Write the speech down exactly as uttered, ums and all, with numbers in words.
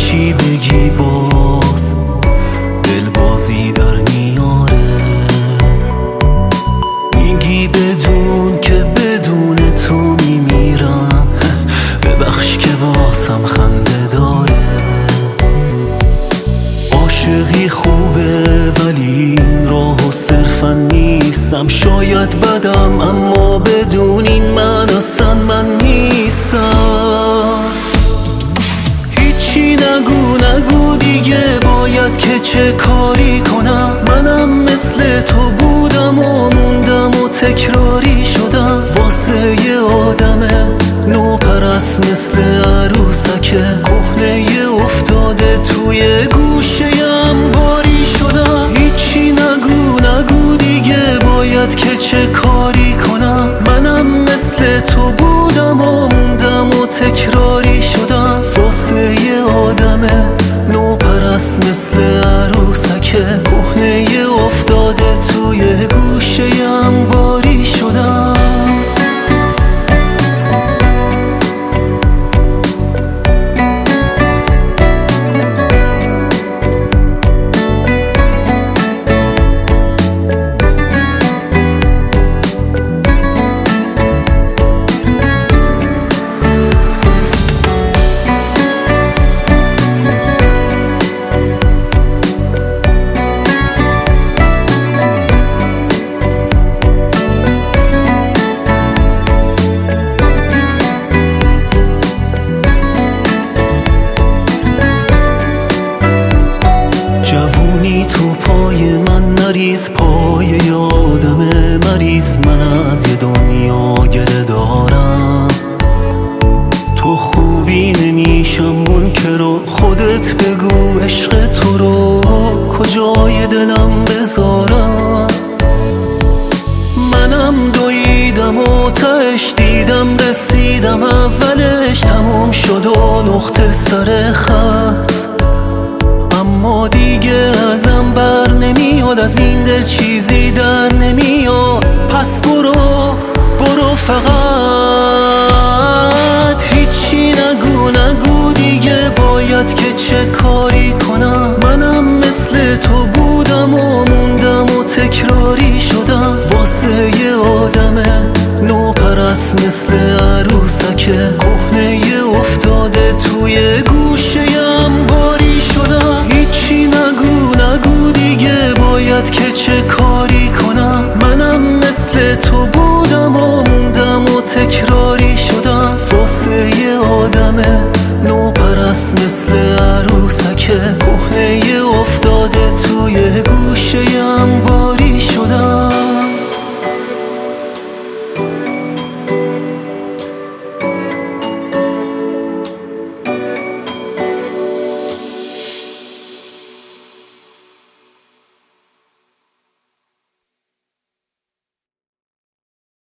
چی بگی باز دل بازی در میاره. میگی بدون که بدون تو میمیرم، ببخش که واسم خنده داره. عاشقی خوبه ولی این راهو صرفا نیستم. شاید بدم اما بدون این من اصلا من نیستم. هیچی نگو نگو دیگه، باید که چه کاری کنم. منم مثل تو بودم و موندم و تکراری شدم. واسه یه آدم نوپرست مثل عروسکه کهنه افتاده توی گوشه‌ام باری شدم. هیچی نگو نگو دیگه، باید که چه کاری کنم. منم مثل تو بودم و موندم و تکراری شدم. واسه یه آدم نوپرست مثل عروسکه کهنه افتاده توی گوشه‌ام باری شدم. تو پای من نریز، پای یادم مریض. من از یه دنیا گره دارم. تو خوبی نمیشم منکر و خودت بگو عشق تو رو کجای دلم بذارم. منم دویدم و تهش دیدم رسیدم اولش تموم شد و نقطه سر خط. اما دیگه ازم بر نمیاد، از این دل چیزی در نمیاد. پس برو برو فقط